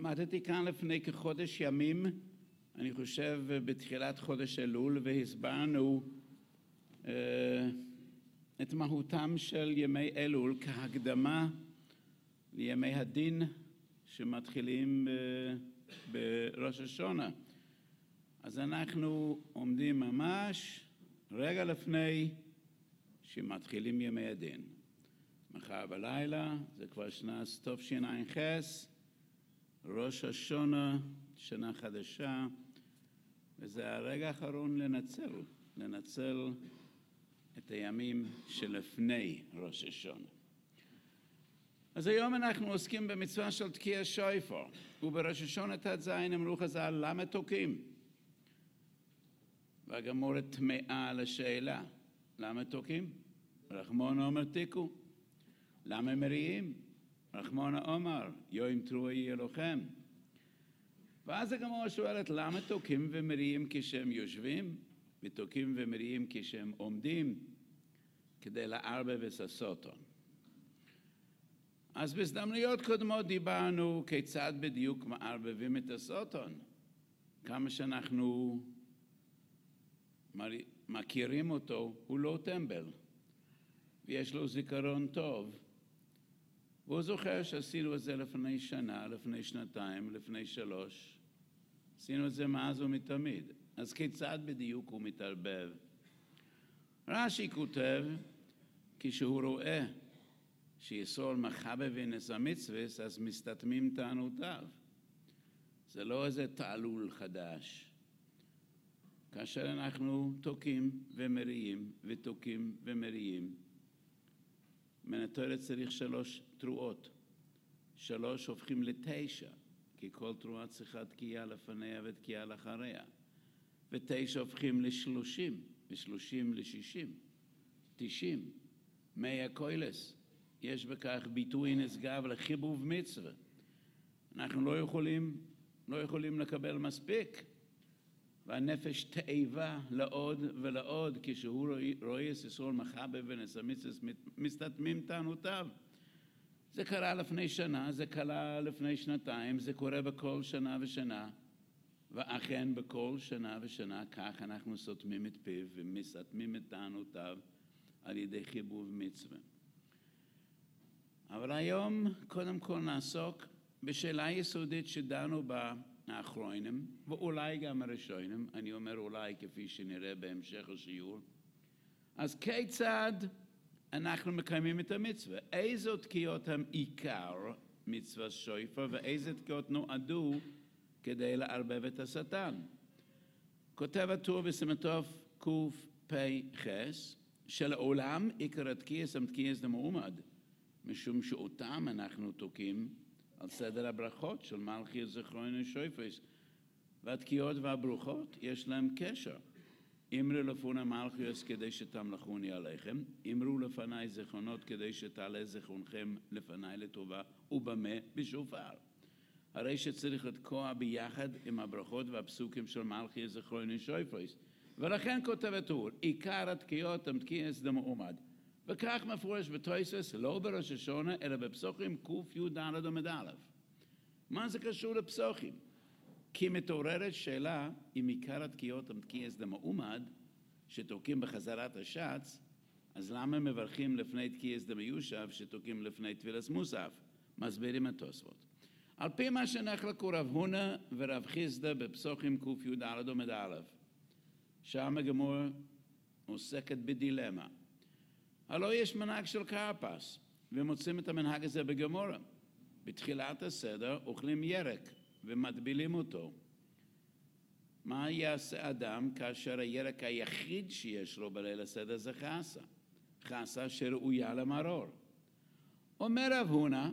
עמדתי כאן לפני כחודש ימים, אני חושב בתחילת חודש אלול, והסברנו את מהותם של ימי אלול כהקדמה לימי הדין שמתחילים בראש השונה. אז אנחנו עומדים ממש רגע לפני שמתחילים ימי הדין. מחר בלילה, זה כבר שנת תשע"ח, ראש השונה, שנה חדשה, וזה הרגע האחרון לנצל את הימים שלפני ראש השונה. אז היום אנחנו עוסקים במצווה של תקיע שופר, ובראש השונה ט"ז אמרו חז"ל למה תוקעים? והגמרא תמהה על השאלה, למה תוקעים? רחמנא אומר תיקו. למה מריעים? רחמנא אומר, יום תרועי יהיה לכם. ואז הגמרא שואלת, למה תוקעים ומריעים כשהם יושבים, ותוקעים ומריעים כשהם עומדים, כדי לערבב את הסוטון? אז בהזדמנויות קודמות דיברנו כיצד בדיוק מערבבים את הסוטון. כמה שאנחנו מכירים אותו, הוא לא טמבל, ויש לו זיכרון טוב, והוא זוכר שעשינו את זה לפני שנה, לפני שנתיים, לפני 3. עשינו את זה מאז ומתמיד. אז כיצד בדיוק הוא מתערבב? רש"י כותב, כשהוא רואה שיסוד מחבב ונס המצווה, אז מסתתמים טענותיו. זה לא איזה תעלול חדש. כאשר אנחנו תוקעים ומריעים ותוקעים ומריעים, מן התורה צריך 3 תרועות. 3 הופכים ל9, כי כל תרועה צריכה תקיעה לפניה ותקיעה לאחריה. ו9 הופכים ל30, ו30 ל60, 90, 100 קוילס. יש בכך ביטוי נשגב לחיבוב מצווה. אנחנו לא יכולים לקבל מספיק. והנפש תאבה לעוד ולעוד, כשהוא רואה יסוד מחבב ונס המצווה, מסתתמים טענותיו. זה קרה לפני שנה, זה קרה לפני שנתיים, זה קורה בכל שנה ושנה, ואכן בכל שנה ושנה כך אנחנו סותמים את פיו ומסתתמים את טענותיו על ידי חיבוב מצווה. אבל היום קודם כל נעסוק בשאלה יסודית שדנו בה האחרונים, ואולי גם הראשונים, אני אומר אולי כפי שנראה בהמשך השיעור. אז כיצד אנחנו מקיימים את המצווה? איזו תקיעות הם עיקר מצווה שופר, ואיזה תקיעות נועדו כדי לערבב את השטן? כותב הטור בסימנטוב קפ"ח, שלעולם עיקר התקיעס הם תקיעס דמעומד, משום שאותם אנחנו תוקעים על סדר הברכות של מלכי זיכרונו שופר, והתקיעות והברוכות יש להם קשר. אמרו לפונה מלכיוס כדי שתמלכוני עליכם, אמרו לפני זיכרונות כדי שתעלה זיכרונכם לפני לטובה, ובמה? בשופר. הרי שצריך לתקוע ביחד עם הברכות והפסוקים של מלכי זיכרונו שופר. ולכן כותב הטור, עיקר התקיעות הם תקיעס דמעומד. וכך מפורש בתוספות, לא בראש השונה, אלא בפסוחים קי"ד עמוד א'. מה זה קשור לפסוחים? כי מתעוררת שאלה אם עיקר התקיעות הם תקיעס דמעומד, שתוקעים בחזרת השץ, אז למה מברכים לפני תקיעס דמיושב, שתוקעים לפני תפילת מוסף? מסבירים התוספות. על פי מה שנחלקו רב הונא ורב חיסדא בפסוחים קי"ד עמוד א', שם הגמרא עוסקת בדילמה. הלא יש מנהג של כרפס, ומוצאים את המנהג הזה בגמרא. בתחילת הסדר אוכלים ירק ומטבילים אותו. מה יעשה אדם כאשר הירק היחיד שיש לו בליל הסדר זה חסה? חסה שראויה למרור. אומר רב הונא,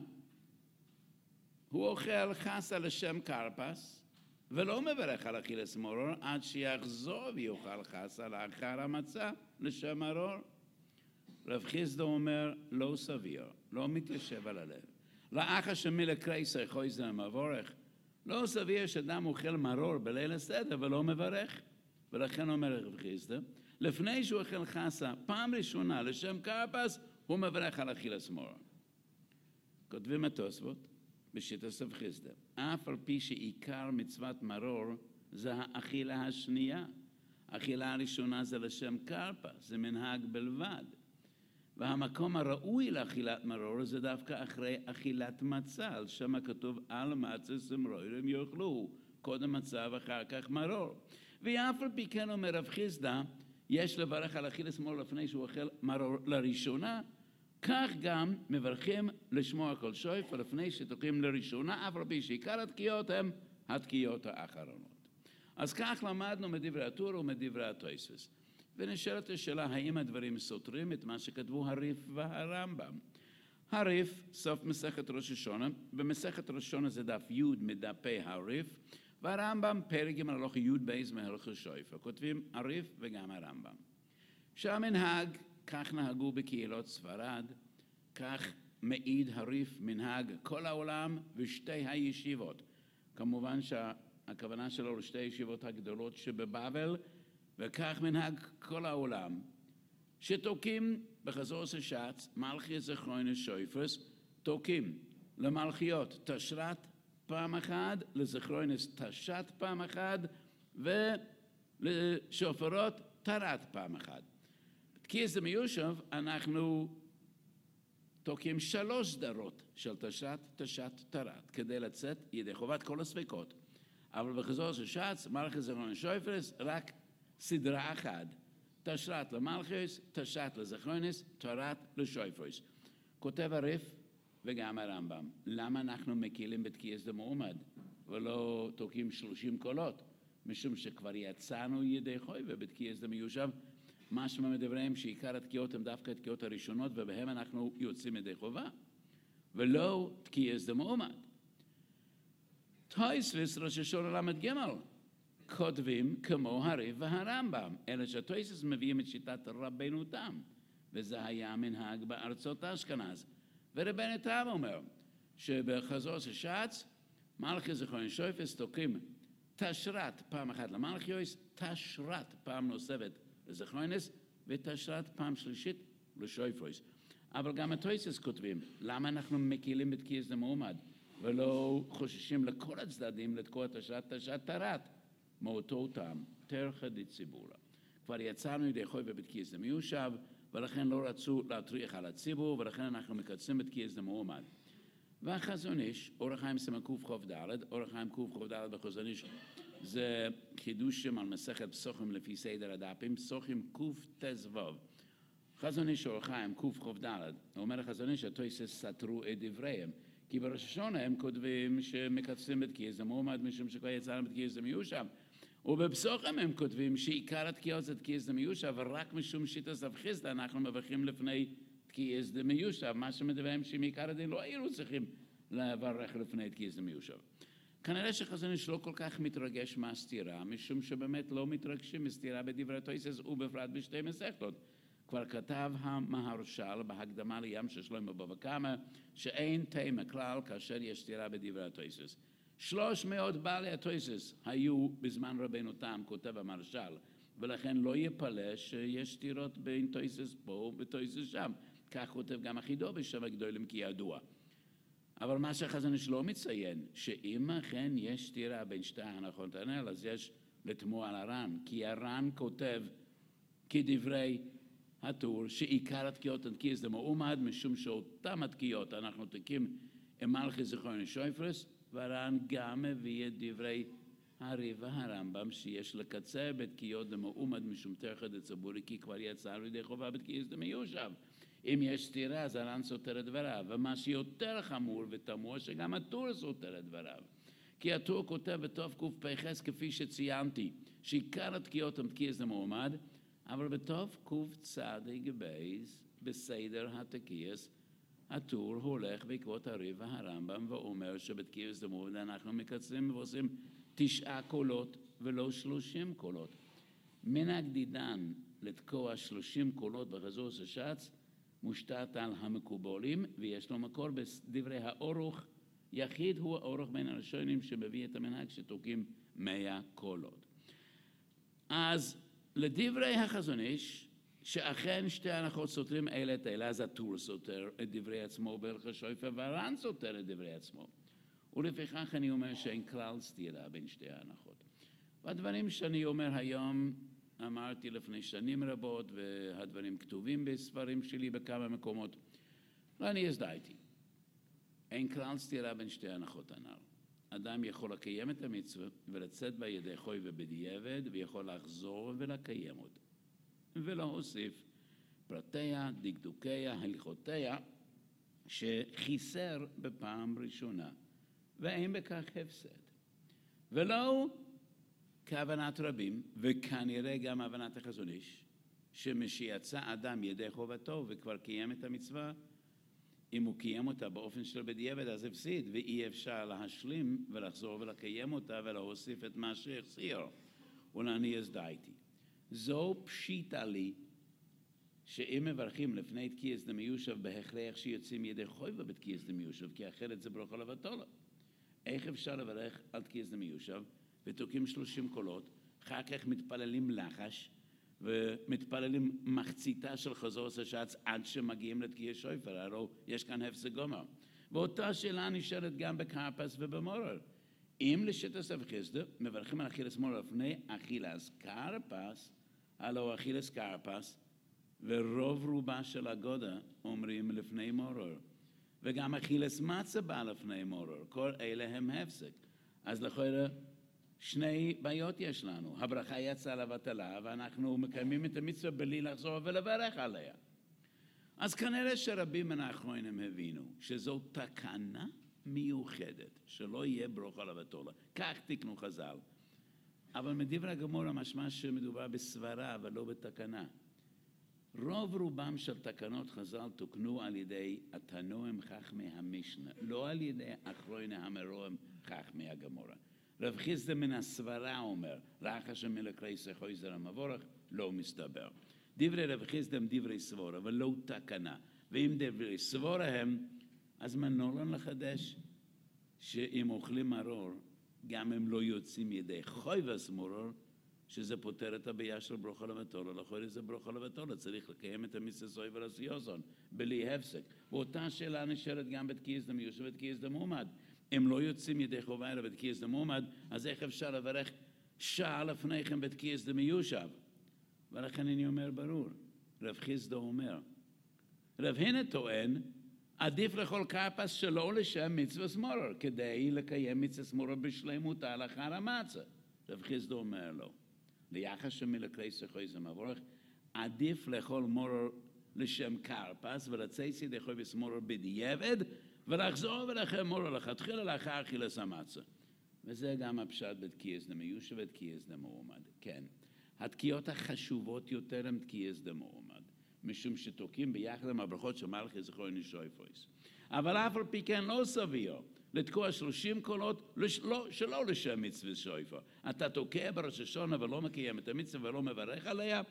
הוא אוכל חסה לשם כרפס, ולא מברך על אכילת מרור עד שיחזור ויאכל חסה לאחר המצה לשם מרור. רב חיסדא אומר, לא סביר, לא מתיישב על הלב. לאחר שמילה קרייסר חויזר מבורך, לא סביר שאדם אוכל מרור בליל הסדר ולא מברך. ולכן אומר רב חיסדא, לפני שהוא אוכל חסה, פעם ראשונה לשם כרפס, הוא מברך על אכילת מרור. כותבים התוספות, בשיטת רב חיסדא. אף על פי שעיקר מצוות מרור זה האכילה השנייה. האכילה הראשונה זה לשם קרפא, זה מנהג בלבד. והמקום הראוי לאכילת מרור זה דווקא אחרי אכילת מצה, על שם הכתוב על מצה סמרוירים יאכלו, קודם מצה ואחר כך מרור. ואף על פי כן אומר רב חיסדא, יש לברך על אכילת מרור לפני שהוא אוכל מרור לראשונה, כך גם מברכים לשמוע כל שויפר לפני שתוקעים לראשונה, אף על פי שעיקר התקיעות הם התקיעות האחרונות. אז כך למדנו מדברי הטור ומדברי התוספות. ונשאלת השאלה, האם הדברים סותרים את מה שכתבו הריף והרמב"ם? הריף, סוף מסכת ראש השונה, במסכת ראש השונה זה דף י' מדפי הריף, והרמב"ם פרק ג' הלכה י' בייז מהלכות שויפר. כותבים הריף וגם הרמב"ם. שהמנהג, כך נהגו בקהילות ספרד, כך מעיד הריף מנהג כל העולם ושתי הישיבות. כמובן שהכוונה שלו לשתי הישיבות הגדולות שבבבל, וכך מנהג כל העולם, שתוקים בחזור ששץ, מלכי זכרוינס שויפרס, תוקים למלכיות תשרת פעם אחת, לזכרוינס תשת פעם אחת, ולשופרות תרת פעם אחת. בתקיעס דמיושב אנחנו תוקים 3 סדרות של תשרת, תשת, תרת, כדי לצאת ידי חובת כל הספקות. אבל בחזור ששץ, מלכי זכרוינס שויפרס, רק סדרה אחת, תשרת למלכוס, תשת לזכרוינס, תרת לשויפרס. כותב הריף וגם הרמב"ם, למה אנחנו מקילים בתקיעס דמועמד ולא תוקים 30 קולות? משום שכבר יצאנו ידי חובה בתקיעס דמיושב, משמע מדבריהם שעיקר התקיעות הם דווקא התקיעות הראשונות ובהם אנחנו יוצאים ידי חובה, ולא תקיעס דמועמד. תוספות ראש השונה למד ג' כותבים כמו הריף והרמב"ם, אלא שהתוספות מביאים את שיטת רבנו תם, וזה היה המנהג בארצות אשכנז. ורבנו תם אומר שבחזור ששץ, מלכי זכרוינס שויפרס תוקים תשרת פעם אחת למלכיוס, תשרת פעם נוספת לזכרוינס, ותשרת פעם שלישית לשויפרס. אבל גם התוספות כותבים, למה אנחנו מקילים בתקיעס דמועמד, ולא חוששים לכל הצדדים לתקוע תשרת, תשת, תרת? מאותו טעם, תרחא דציבורא. כבר יצאנו ידי חובה בתקיעס דמיושב, ולכן לא רצו להטריח על הציבור, ולכן אנחנו מקצרים בתקיעס דמועמד. והחזון איש, אור החיים סימן קכ"ד, אור החיים קכ"ד בחזון איש, זה חידושים על מסכת פסוחים לפי סדר הדפים, פסוחים קט"ו. חזון איש אור החיים קכ"ד, אומר החזון איש שהתוספות סתרו את דבריהם, כי בראש השונה הם כותבים שמקצרים בתקיעס דמועמד, משום שכבר יצאנו בתקיעס דמיושב. ובפסוחים הם כותבים שעיקר התקיעות זה תקיעס דמיושב, ורק משום שיטת רב חיסדא אנחנו מברכים לפני תקיעס דמיושב, מה שמדברים שמעיקר הדין לא היינו צריכים לברך לפני תקיעס דמיושב. כנראה שחזון איש לא כל כך מתרגש מהסתירה, משום שבאמת לא מתרגשים מסתירה בדברי התוספות ובפרט בשתי מסכתות. כבר כתב המהרש"ל בהקדמה לים של שלמה בבא קמא, שאין תימה כלל כאשר יש סתירה בדברי התוספות. 300 בעלי התוספות היו בזמן רבנו תם, כותב המהרש"ל, ולכן לא יפלא שיש סתירות בין תוספות פה ותוספות שם. כך כותב גם החידו בשם הגדולים כי ידוע. אבל מה שהחזון איש לא מציין, שאם אכן יש סתירה בין שתי ההנחות הנ"ל, אז יש לתמוה על הר"ן, כי הר"ן כותב כדברי הטור שעיקר התקיעות הן תקיעס דמועמד, משום שאותם התקיעות אנחנו תקים עם מלכי זכרוינס שויפרס, והר"ן גם מביא את דברי הריף והרמב"ם שיש לקצר בתקיעות דמועמד משום תרחא דציבורא, כי כבר יצאנו ידי חובה בתקיעס דמיושב. אם יש סתירה אז הר"ן סותר את דבריו, ומה שיותר חמור ותמוה שגם הטור סותר את דבריו. כי הטור כותב בתוף קפ"ח כפי שציינתי, שעיקר התקיעות הן תקיעס דמועמד, אבל בתוף קצ"ג בייז בסדר התקיעס, הטור הולך בעקבות הריף והרמב"ם ואומר שבתקיעס דמועמד אנחנו מקצרים ועושים 9 קולות ולא 30 קולות. מנהג דידן לתקוע 30 קולות בחזור ששץ מושתת על המקובולים, ויש לו מקור בדברי האורוך. יחיד הוא האורוך בין הראשונים שמביא את המנהג שתוקים 100 קולות. אז לדברי החזון איש, שאכן שתי הנחות סותרים אלה את אלה, אז הטור סותר את דברי עצמו בהלכות שויפר, והר"ן סותר את דברי עצמו. ולפיכך אני אומר שאין כלל סתירה בין שתי ההנחות. והדברים שאני אומר היום, אמרתי לפני שנים רבות, והדברים כתובים בספרים שלי בכמה מקומות, ואני הזדהיתי. אין כלל סתירה בין שתי ההנחות הנ"ל. אדם יכול לקיים את המצווה ולצאת בה ידי חוי ובדיעבד, ויכול לחזור ולקיים אותה. ולהוסיף פרטיה, דקדוקיה, הלכותיה, שחיסר בפעם ראשונה, ואין בכך הפסד. ולא כהבנת רבים, וכנראה גם הבנת החזון איש, שמשיצא אדם ידי חובתו וכבר קיים את המצווה, אם הוא קיים אותה באופן של בדיעבד, אז הפסיד, ואי אפשר להשלים ולחזור ולקיים אותה ולהוסיף את מה שהחסיר. ולעני הזדהיתי. זו פשיטה לי, שאם מברכים לפני תקיעס דמיושב, בהכרח שיוצאים ידי חויבה בתקיעס דמיושב, כי אחרת זה ברכה לבטלה. איך אפשר לברך על תקיעס דמיושב, ותוקים 30 קולות, אחר כך מתפללים לחש, ומתפללים מחציתה של חזור השעץ עד שמגיעים לתקיע שויפר, הרי יש כאן הפסק גומר. ואותה שאלה נשארת גם בקרפס ובמורר. אם לשיטת רב חיסדא מברכים על אכילס מורר לפני אכילס קרפס, הלא אכילס קרפס, ורוב רובה של אגודה אומרים לפני מורר. וגם אכילס מצה בא לפני מורר. כל אלה הם הפסק. אז לכאורה שני בעיות יש לנו. הברכה יצאה לבטלה, ואנחנו מקיימים את המצווה בלי לחזור ולברך עליה. אז כנראה שרבים מן האחרונים הבינו שזו תקנה מיוחדת, שלא יהיה ברכה לבטלה. כך תקנו חז"ל. אבל מדברי הגמרא משמע שמדובר בסברה ולא בתקנה. רוב רובם של תקנות חז"ל תוקנו על ידי התנועים חכמי המשנה, לא על ידי אחרוני המרואים חכמי הגמרא. רב חיסדא מן הסברה אומר, רחש מלקרייסה חויזר המבורך, לא מסתבר. דברי רב חיסדא הם דברי סבורה, אבל לא תקנה. ואם דברי סבורה הם, אז מנורן לחדש, שאם אוכלים מרור, גם הם לא יוצאים ידי חויבס מרור, שזה פותר את הבעיה של ברכה לבטלה, לכאורה זה ברכה לבטלה, צריך לקיים את המצווה זוי ולסיוזון, בלי הפסק. ואותה שאלה נשארת גם בתקיעס דמיושב ובתקיעס דמועמד. אם לא יוצאים ידי חובה בתקיעס דמועמד, אז איך אפשר לברך שעה לפני כן בתקיעס דמיושב? ולכן אני אומר ברור, רב חיסדא אומר, רב הנה טוען, עדיף לכל קרפס שלא לשם מצווה מורר, כדי לקיים מצווה מורר בשלמותה לאחר המצה. רב חיסדא אומר לו, ליחס שמלקרייסה חויזר מבורך, עדיף לאכול מורר לשם קרפס, ולצייס ידי חויבס מורר בדיעבד, ולחזור ולאכול מורר לכתחילה לאחר אכילת המצה. וזה גם הפשט בתקיעס דמיושב ובתקיעס דמועמד. כן, התקיעות החשובות יותר הן תקיעס דמועמד, משום שתוקים ביחד עם הברכות של מלכי זכרוני שויפויס. אבל אף על פי כן לא סביר לתקוע 30 קולות שלא לשם מצווה שויפר. אתה תוקע בראש השונה ולא מקיים את המצווה ולא מברך עליה,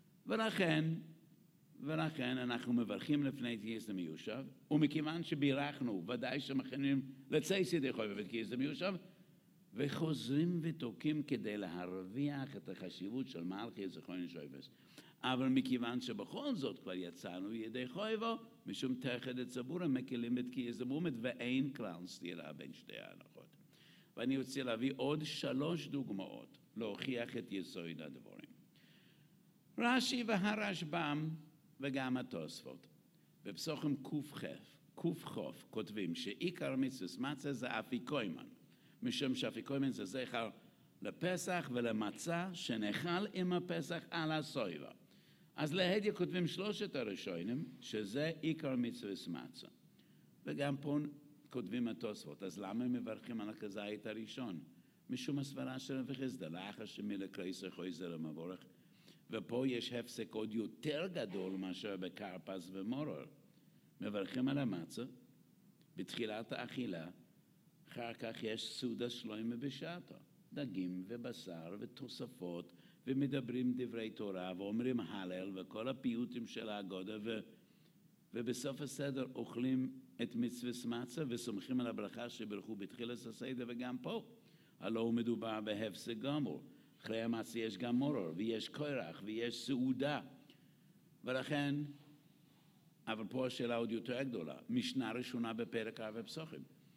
ולכן אנחנו מברכים לפני תקיעס דמיושב, ומכיוון שבירכנו, ודאי שמכנים לצייס ידי חויבה בתקיעס דמיושב, וחוזרים ותוקים כדי להרוויח את החשיבות של מלכי זכרוני שויפויס. אבל מכיוון שבכל זאת כבר יצאנו ידי חויבו, משום תחת את סבורה מקלים בתקיעס דמועמד, ואין כלל סתירה בין שתי ההנחות. ואני רוצה להביא עוד 3 דוגמאות להוכיח את יסוד הדברים. רש"י והרשב"ם וגם התוספות בפסוחים ק"ח כותבים שעיקר מצוות מצה זה אפיקוימן, משום שאפיקוימן זה זכר לפסח ולמצה שנאכל עם הפסח על הסויבה. אז להדיא כותבים 3 הראשונים שזה עיקר מצוות מצה. וגם פה כותבים התוספות. אז למה הם מברכים על הכזית הראשון? משום הסברה של רב חיסדא, לאחר שמלקרייסה חויזר המבורך. ופה יש הפסק עוד יותר גדול מאשר בקרפס ומורר. מברכים על המצה, בתחילת האכילה, אחר כך יש סעודה שלמה בשעתו. דגים ובשר ותוספות, ומדברים דברי תורה, ואומרים הלל, וכל הפיוטים של האגודה, ובסוף הסדר אוכלים את מצוות מצה, וסומכים על הברכה שברכו בתחילת הסדר, וגם פה. הלא הוא מדובר בהפסק גמור. אחרי המצה יש גם מורר, ויש קורח, ויש סעודה. ולכן, אבל פה השאלה עוד יותר גדולה, משנה ראשונה בפרק א' פסוחים.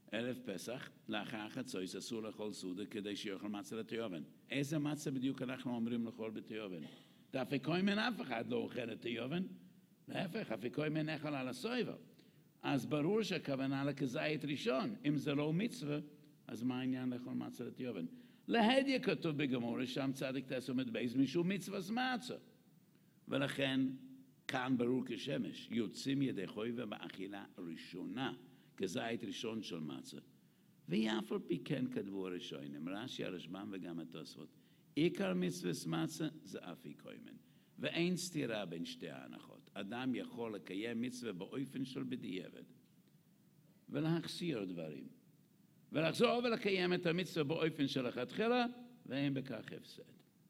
ערב פסח, לאחר חצות אסור לאכול סעודה כדי שיאכל מצה לתיובן. איזה מצה בדיוק אנחנו אומרים לאכול בתיובן? אפיקוי מן אף אחד לא אוכל את תיובן, להפך, אפיקוי מן אכל על הסויבר. אז ברור שהכוונה לכזית ראשון, אם זה לא מצווה, אז מה העניין לאכול מצה לתיובן? להדיה כתוב בגמורה, שם צדיק תעשו מדבייז משום מצווה מצה. ולכן, כאן ברור כשמש, יוצאים ידי חויבה באכילה ראשונה, כזית ראשון של מצה. ואף על פי כן כתבו הראשונים, רש"י, הרשב"ם וגם התוספות, עיקר מצווה מצה זה אפיקוימן, ואין סתירה בין שתי ההנחות. אדם יכול לקיים מצווה באופן של בדיעבד, ולהחסיר דברים, ולחזור ולקיים את המצווה באופן של לכתחילה, ואין בכך הפסד.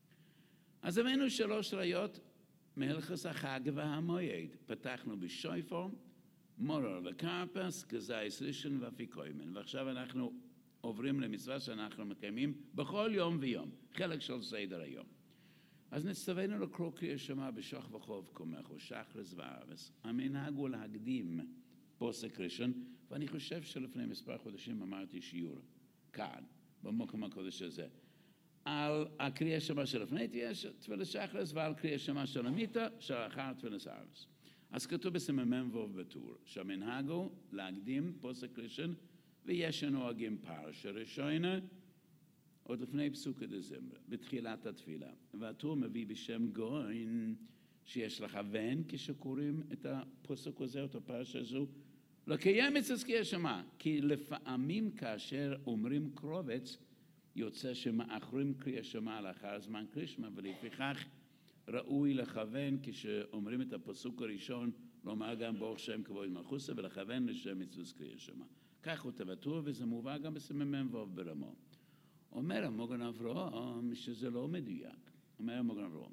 אז הבאנו 3 ראיות מהלכות החג והמועד. פתחנו בשויפר, מורר וקרפס, כזית ראשון ואפיקוימן. ועכשיו אנחנו עוברים למצווה שאנחנו מקיימים בכל יום ויום, חלק של סדר היום. אז נצטווינו לקרוא קריאת שמע בשוך וחוב קומך ושחרס וערבס. המנהג הוא להקדים פוסק ראשון, ואני חושב שלפני מספר חודשים אמרתי שיעור כאן, במקום הקודש הזה, על הקריאת שמע שלפני תפילת שחרס ועל קריאת שמע של המיתה שלאחר תפילת ערבס. אז כתוב בסימן ו' בטור, שהמנהג הוא להקדים פוסק ראשון, ויש הנוהגים פרשה ראשונה, עוד לפני פסוקי דזמרה, בתחילת התפילה. והטור מביא בשם גוין, שיש לכוון כשקוראים את הפסוק הזה, את הפרשה הזו, לקיים את קריאת שמע, כי לפעמים כאשר אומרים קרובץ, יוצא שמאחרים קריאת שמע לאחר זמן קריאת שמע, ולפיכך ראוי לכוון כשאומרים את הפסוק הראשון, לומר גם ברוך שם כבוד מלכוסה, ולכוון לשם מצוות קריאת שמע. כך הוא תבטור, וזה מובא גם בסימן ו' ברמו. אומר המוגן אברהם שזה לא מדויק. אומר המוגן אברהם,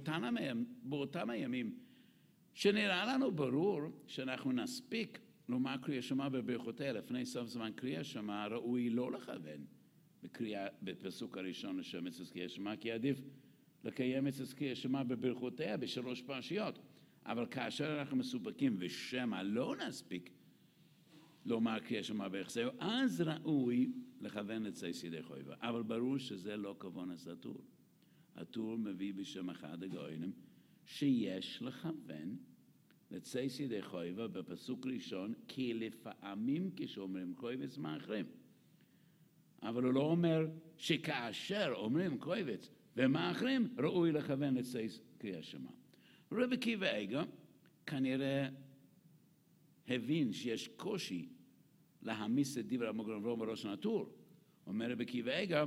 באותם הימים שנראה לנו ברור שאנחנו נספיק לומר קריאת שמע בברכותיה לפני סוף זמן קריאת שמע, ראוי לא לכוון בפסוק הראשון לשם מצוות קריאת שמע, כי עדיף לקיים מצוות קריאת שמע בברכותיה ב3 פרשיות. אבל כאשר אנחנו מסופקים ושמא לא נספיק לומר קריאת שמע בהחזר, אז ראוי לכוון לצייס ידי חויבה. אבל ברור שזה לא כוונת הטור. הטור מביא בשם אחד הגויים שיש לכוון לצייס ידי חויבה בפסוק ראשון, כי לפעמים כשאומרים קויבץ מאחרים. אבל הוא לא אומר שכאשר אומרים קויבץ ומאחרים, ראוי לכוון לצייס קריאת שמע. רבי עקיבא איגר כנראה הבין שיש קושי להעמיס את דברי המוגן אברהם בראש הטור. אומר רבי עקיבא איגר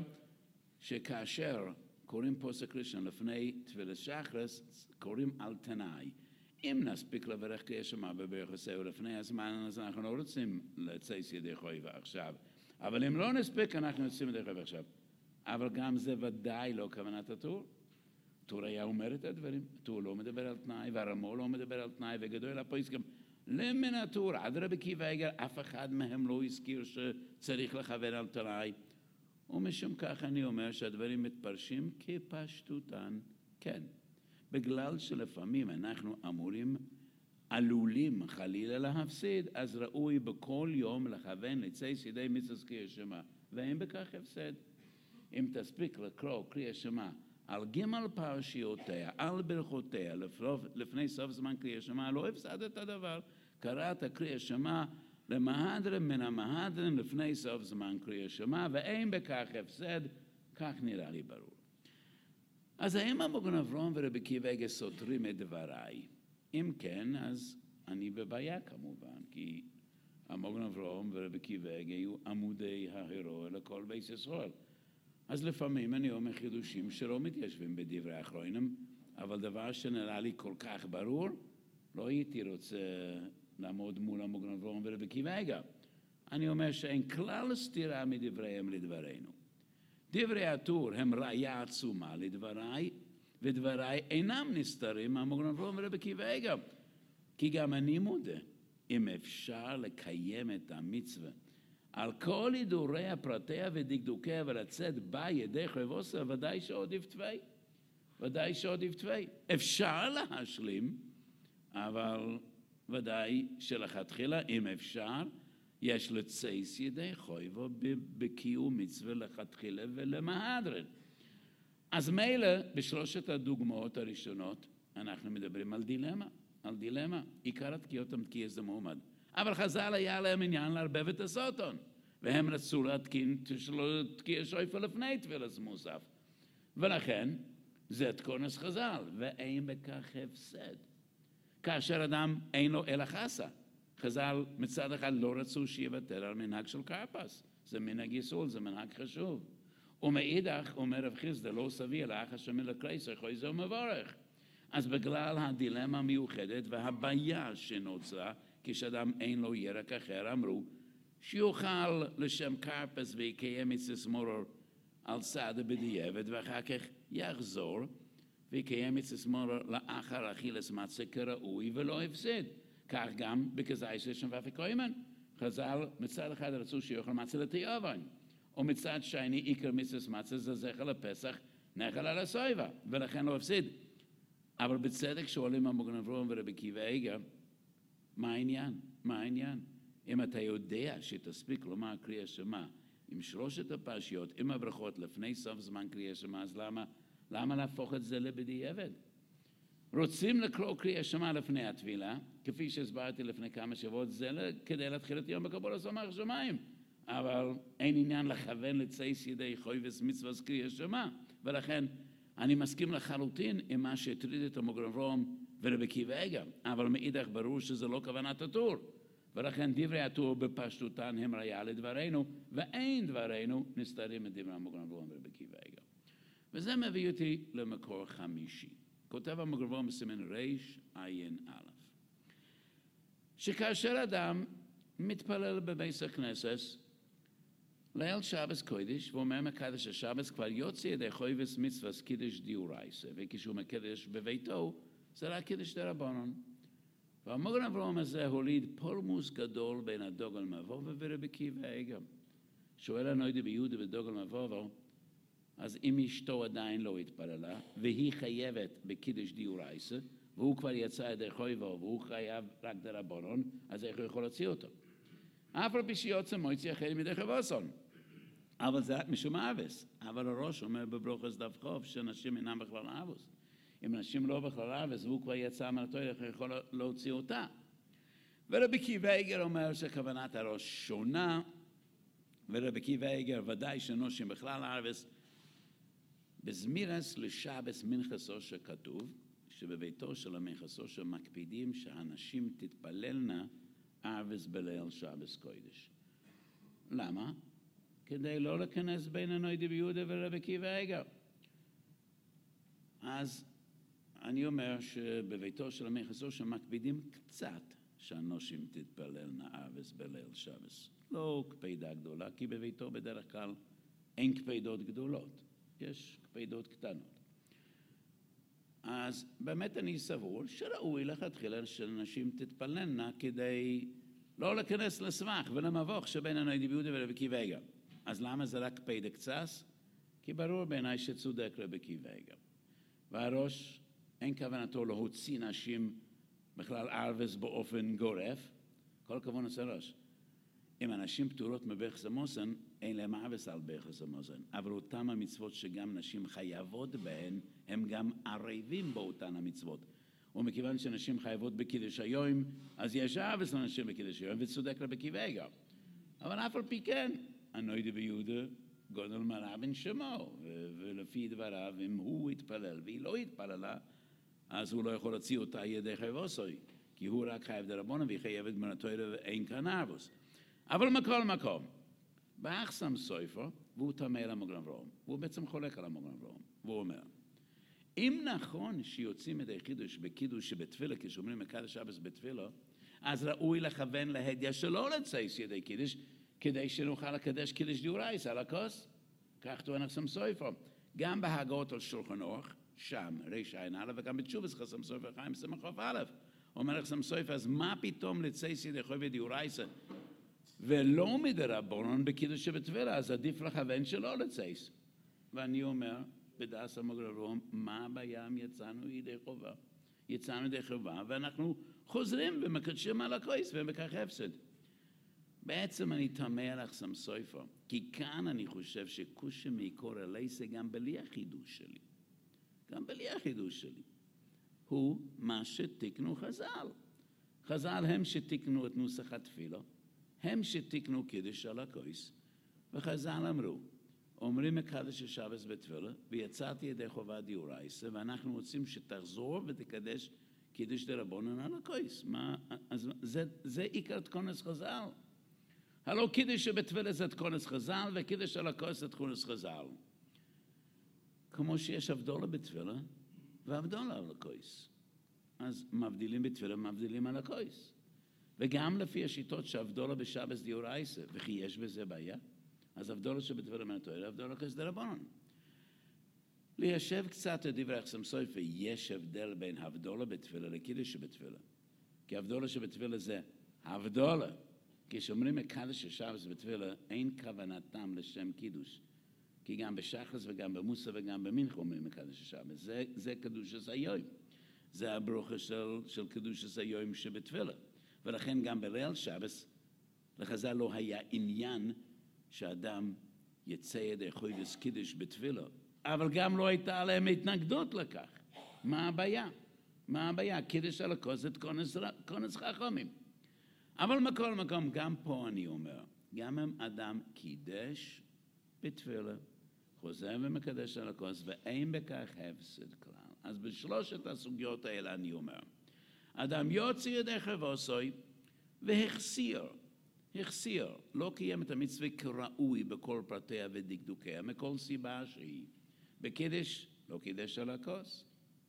שכאשר קוראים פוסק ראשון לפני תפילת שחרס, קוראים על תנאי. אם נספיק לברך קריאת שמע בברכותיה לפני הזמן, אז אנחנו לא רוצים לצייס ידי חויבה עכשיו. אבל אם לא נספיק, אנחנו יוצאים ידי חויבה עכשיו. אבל גם זה ודאי לא כוונת הטור. הטור היה אומר את הדברים. הטור לא מדבר על תנאי, והרמו לא מדבר על תנאי, וגדול הפוסקים למן הטור. עד רבי עקיבא איגר, אף אחד מהם לא הזכיר שצריך לכוון על תנאי. ומשום כך אני אומר שהדברים מתפרשים כפשטותן. כן, בגלל שלפעמים אנחנו עלולים חלילה להפסיד, אז ראוי בכל יום לכוון לצייס ידי מצוות קריאת שמע, ואין בכך הפסד. אם תספיק לקרוא קריאת שמע על ג' פרשיותיה, על ברכותיה, לפני סוף זמן קריאת שמע, לא הפסדת הדבר. קראת קריאת שמע למהדרין מן המהדרין לפני סוף זמן קריאת שמע, ואין בכך הפסד, כך נראה לי ברור. אז האם המוגן אברהם ורבי עקיבא איגר סותרים את דבריי? אם כן, אז אני בבעיה כמובן, כי המוגן אברהם ורבי עקיבא איגר היו עמודי ההירואי לכל בית ישראל. אז לפעמים אני אומר חידושים שלא מתיישבים בדברי האחרונים, אבל דבר שנראה לי כל כך ברור, לא הייתי רוצה לעמוד מול המוגן אברהם ורבי עקיבא איגר. אני אומר שאין כלל סתירה מדבריהם לדברינו. דברי הטור הם ראיה עצומה לדבריי, ודבריי אינם נסתרים מהמוגן אברהם ורבי עקיבא איגר. כי גם אני מודה, אם אפשר לקיים את המצווה על כל הידוריה, פרטיה ודקדוקיה ולצאת בה ידי חויבוסה, ודאי שעדיף תווי. ודאי שעדיף תווי. אפשר להשלים, אבל ודאי שלכתחילה, אם אפשר, יש לצייס ידי חויבו בקיום מצווה לכתחילה ולמהדרין. אז מילא בשלושת הדוגמאות הראשונות אנחנו מדברים על דילמה. עיקר התקיעות הם תקיע זה מועמד. אבל חז"ל היה להם עניין לערבב את הסוטון, והם רצו להתקין תקיע שויפה לפני תפילת מוסף. ולכן זה את כונס חז"ל, ואין בכך הפסד. כאשר אדם אין לו אלא חסה, חז"ל מצד אחד לא רצו שיוותר על מנהג של קרפס, זה מנהג יסול, זה מנהג חשוב. ומאידך אומר רב חיסדא לא סביר לאח השם לקרייסר חויזר מבורך. אז בגלל הדילמה המיוחדת והבעיה שנוצרה, כשאדם אין לו ירק אחר, אמרו שיוכל לשם קרפס ויקיים מצוות מורר על סעדה בדיעבד, ואחר כך יחזור ויקיים מצוות מורר לאחר אכילת מצה כראוי ולא הפסד. כך גם בקזייסר שם ואפיקוימן. חז"ל מצד אחד רצו שיאכל מצה לתיאבון, ומצד שני עיקר מצוות מצה זה זכר לפסח, נחל על הסויבה, ולכן לא הפסיד. אבל בצדק שואלים המוגן אברהם ורבי עקיבא איגר, מה העניין? אם אתה יודע שתספיק לומר קריאת שמע עם שלושת הפרשיות, עם הברכות לפני סוף זמן קריאת שמע, אז למה להפוך את זה לבדיעבד? רוצים לקרוא קריאת שמע לפני התפילה, כפי שהסברתי לפני כמה שבועות, זה כדי להתחיל את יום בקבול הסומך שמיים. אבל אין עניין לכוון לצייס ידי חויבס מצוות קריאת שמע, ולכן אני מסכים לחלוטין עם מה שהטריד את המוגן אברהם ורבי עקיבא איגר, אבל מאידך ברור שזה לא כוונת הטור, ולכן דברי הטור בפשטותן הם ראיה לדברנו, ואין דברנו נסתרים את דברי המוגן אברהם ורבי עקיבא איגר. וזה מביא אותי למקור חמישי. כותב המוגן אברהם בסימן רע"א, שכאשר אדם מתפלל בבית הכנסת ליל שבס קודש, ואומר מקדש השבס, כבר יוצא ידי חויבס מצוות קידוש דיורייסה, וכשהוא מקדש בביתו, זה רק קידוש דרבנן. והמוגן אברהם הזה הוליד פולמוס גדול בין הדוגל מבובו ורבי עקיבא איגר. שואל הנוידי ביהודה בדוגל מבובו, אז אם אשתו עדיין לא התפללה, והיא חייבת בקידוש דיורייסה, והוא כבר יצא ידי חויבו, והוא חייב רק דרבנן, אז איך הוא יכול להוציא אותו? אף על פי שיוצא מויציא אחרי מדי חבוסון. אבל זה רק משום אבס. אבל הראש אומר בברוכס דף חוב שאנשים אינם בכלל אבוס. אם אנשים לא בכלל אבס והוא כבר יצא מהתורה, איך הוא יכול להוציא אותה? ורבי עקיבא איגר אומר שכוונת הראש שונה, ורבי עקיבא איגר ודאי שנושים בכלל אבס. בזמירס לשבס מנחסו שכתוב, שבביתו של המנחסו שמקפידים שהנשים תתפללנה אבס בליל שבס קודש. למה? כדי לא לכנס בין הנוידי ביהודה ורבי עקיבא איגר. אז אני אומר שבביתו של המנחסו שמקפידים קצת שהנשים תתפללנה אבס בליל שבס. לא קפידה גדולה, כי בביתו בדרך כלל אין קפידות גדולות, יש קפידות קטנות. אז באמת אני סבור שראוי לכתחילה שנשים תתפללנה כדי לא להיכנס לסבך ולמבוך שבין הנוידי ביהודה ורבי עקיבא איגר. אז למה זה רק קפידה קצת? כי ברור בעיניי שצודק רבי עקיבא איגר. והראש אין כוונתו להוציא נשים בכלל ארבס באופן גורף, כל כוון עושה ראש. אם אנשים פטורות מברכס המוזן, אין להם ארבס על ברכס המוזן, אבל אותם המצוות שגם נשים חייבות בהן, הם גם ערבים באותן המצוות. ומכיוון שנשים חייבות בקידוש היום, אז יש ארבס לנשים בקידוש היום, וצודק רבי עקיבא איגר. אבל אף על פי כן, הנוידי ביהודה גודל מראה בן שמו, ולפי דבריו, אם הוא התפלל והיא לא התפללה, אז הוא לא יכול להוציא אותה ידי חייבוסוי, כי הוא רק חייב דרבנן והיא חייבת מן התורה ואין כאן ארבוס. אבל מכל מקום, באחסם סופר, והוא טמא למוגן אברהם, והוא בעצם חולק על המוגן אברהם, והוא אומר, אם נכון שיוצאים ידי חידוש בקידוש שבתפילה, כשאומרים מקדש שבס בתפילה, אז ראוי לכוון להדיה שלא לצייס ידי קידוש, כדי שנוכל לקדש קידוש דיורייסה על הכוס. כך טוען אחסם סופר. גם בהגות על שולחן אורך, שם, רע"א, וגם בתשובס חסם סופר חיים סמ"ך א', אומר אחסם סופר, אז מה פתאום לצייס ידי חויבה דיורייסה? ולא מדרבנן בקידוש שבתפילה, אז עדיף לכוון שלא לצייס. ואני אומר, בדעת המוגן אברהם, מה הבעיה אם יצאנו ידי חובה? יצאנו ידי חובה, ואנחנו חוזרים ומקדשים על הכוס, ובכך הפסד. בעצם אני תמה לך שם סופר, כי כאן אני חושב שכושה מקור אלי זה גם בלי החידוש שלי. גם בלי החידוש שלי. הוא מה שתיקנו חז"ל. חז"ל הם שתיקנו את נוסח התפילה, הם שתיקנו קידוש על הכוס, וחז"ל אמרו, אומרים מקדש השבס בתפילה, ויצאתי ידי חובה דיורייסה, ואנחנו רוצים שתחזור ותקדש קידוש דרבנן על הכוס. אז זה עיקר תקונס חז"ל. הלא קידוש שבתפילה זה תקונס חז"ל, וקידוש על הכוס זה תקונס חז"ל. כמו שיש הבדולה בתפילה, והבדולה על הכוס. אז מבדילים בתפילה, מבדילים על הכוס. וגם לפי השיטות שהבדולה בשבס דיורייסה, וכי יש בזה בעיה, אז הבדולה שבתפילה מן התורה, הבדולה כס דרבנן. ליישב קצת את דברי החסם סופר, יש הבדל בין הבדולה בתפילה לקידוש שבתפילה. כי הבדולה שבתפילה זה הבדולה. כשאומרים מקדש השבס בתפילה, אין כוונתם לשם קידוש. כי גם בשחרס וגם במוסה וגם במנחה אומרים מקדש השבס. זה קדושת היום. זה הברוכה של קדושת היום שבתפילה. ולכן גם בליל שבס, לחז"ל לא היה עניין שאדם יצא ידי חודש קידוש בתפילה. אבל גם לא הייתה עליהם התנגדות לכך. מה הבעיה? מה הבעיה? קידוש על הכוס זה כונס חכמים. אבל מכל מקום, גם פה אני אומר, גם אם אדם קידש בתפילה, חוזר ומקדש על הכוס, ואין בכך הפסד כלל. אז בשלושת הסוגיות האלה אני אומר, אדם יוצא ידי חבוסוי והחסיר, לא קיים את המצווה כראוי בכל פרטיה ודקדוקיה, מכל סיבה שהיא. בקידש, לא קידש על הכוס.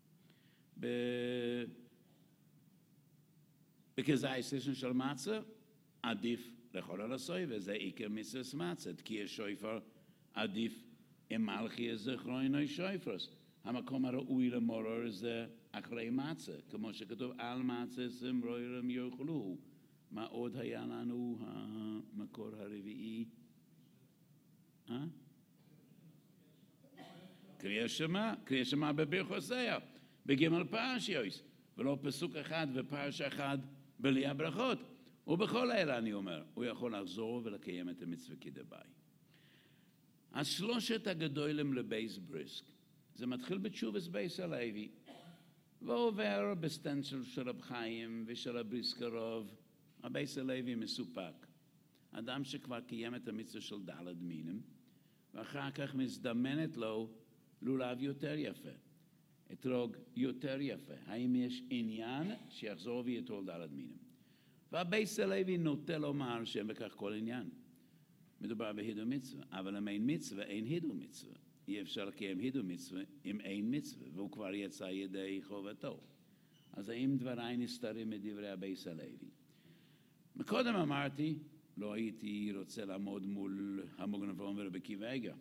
בכזייסשן של מצה, עדיף לאכול על הסוי, וזה עיקר מצוות מצה. תקיע שויפר עדיף עם מלכי זכרונו שויפרס. המקום הראוי למורר זה אחרי מצה, כמו שכתוב על מצה סמרוירם יאכלו. מה עוד היה לנו המקור הרביעי? קריאה שמע בברכותיה, בג' פרשיות, ולא פסוק אחד ופרשה אחד בלי הברכות. ובכל אלה אני אומר, הוא יכול לחזור ולקיים את המצווה כדבעי. אז שלושת הגדולים לבייס בריסק, זה מתחיל בתשובס בייס הלוי, ועובר בסטנצ'ל של רב חיים ושל הבריסקרוב, הבייס הלוי מסופק. אדם שכבר קיים את המצווה של דלת מינים, ואחר כך מזדמנת לו לולב יותר יפה, אתרוג יותר יפה. האם יש עניין שיחזור ויטול דלת מינים? והבייס הלוי נוטה לומר שאין בכך כל עניין. מדובר בהידו מצווה, אבל אם אין מצווה, אין הידו מצווה. אי אפשר לקיים הידו מצווה אם אין מצווה, והוא כבר יצא ידי חובתו. אז האם דבריי נסתרים מדברי הבייס הלוי? מקודם אמרתי, לא הייתי רוצה לעמוד מול המוגן אברהם ורבי עקיבא איגר.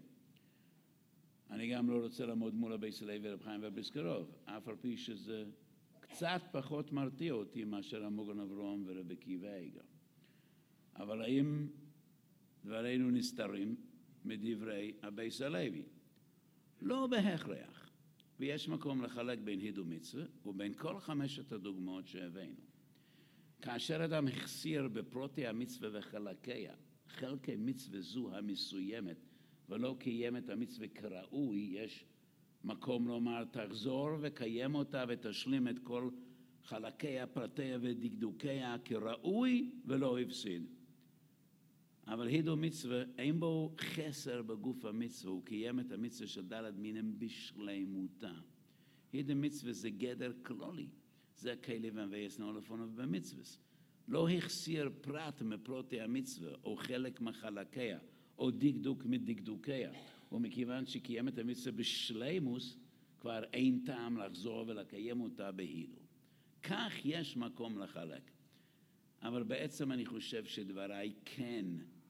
אני גם לא רוצה לעמוד מול הבייס הלוי ורב חיים והבריסקרוב, אף על פי שזה קצת פחות מרתיע אותי מאשר המוגן אברהם ורבי עקיבא איגר. אבל האם דברינו נסתרים מדברי הבייס הלוי? לא בהכרח. ויש מקום לחלק בין הידו מצווה ובין כל חמשת הדוגמאות שהבאנו. כאשר אדם החסיר בפרוטי המצווה וחלקיה, חלקי מצווה זו המסוימת, ולא קיים את המצווה כראוי, יש מקום לומר, תחזור וקיים אותה ותשלים את כל חלקיה, פרטיה ודקדוקיה כראוי ולא הפסיד. אבל הידו מצווה, אין בו חסר בגוף המצווה, הוא קיים את המצווה של דלת מינים בשלמותה. הידו מצווה זה גדר כללי, זה כליב ויסנו לפוניו במצווה. לא החסיר פרט מפרוטי המצווה, או חלק מחלקיה, או דקדוק מדקדוקיה, ומכיוון שקיים את המצווה בשלימוס, כבר אין טעם לחזור ולקיים אותה בהידו. כך יש מקום לחלק. אבל בעצם אני חושב שדבריי כן